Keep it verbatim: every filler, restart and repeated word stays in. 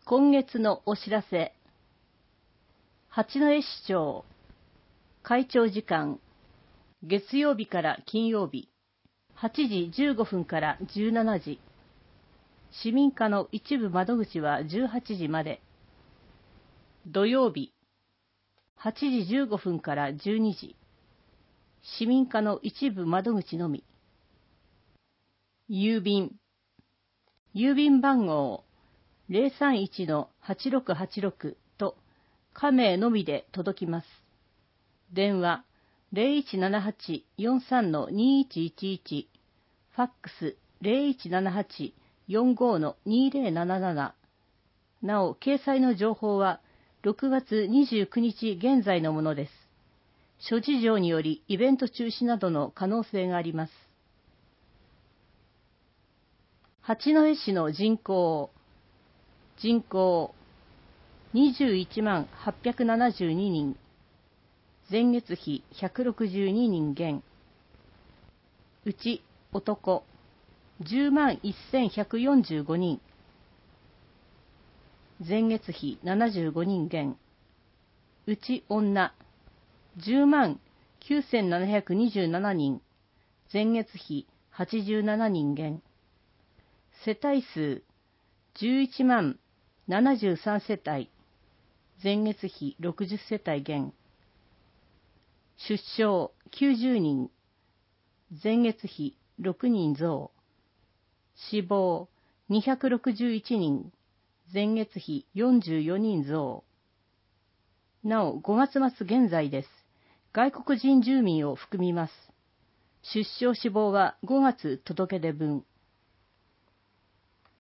今月のお知らせ。八戸市長、会長時間、月曜日から金曜日、はちじじゅうごふんからじゅうしちじ。市民課の一部窓口はじゅうはちじまで。土曜日、はちじじゅうごふんからじゅうにじ。市民課の一部窓口のみ。郵便。郵便番号 ゼロさんいちのはちろくはちろく と加名のみで届きます。電話 ゼロいちななはちよんさんのにいちいちいち、ファックス ゼロいちななはちよんごのにぜろなななな。なお、掲載の情報はろくがつにじゅうくにち現在のものです。諸事情によりイベント中止などの可能性があります。八戸市の人口。人口にじゅういちまんはっぴゃくななじゅうににん。前月比ひゃくろくじゅうににん減。うち男じゅうまんせんひゃくよんじゅうごにん。前月比ななじゅうごにん減。うち女じゅうまんきゅうせんななひゃくにじゅうななにん。前月比はちじゅうななにん減。世帯数じゅういちまんななじゅうさんせたい。前月比ろくじゅっせたい減。出生きゅうじゅうにん。前月比ろくにん増。死亡にひゃくろくじゅういちにん。前月比よんじゅうよにん増。なお、ごがつ末現在です。外国人住民を含みます。出生死亡はごがつ届け出分。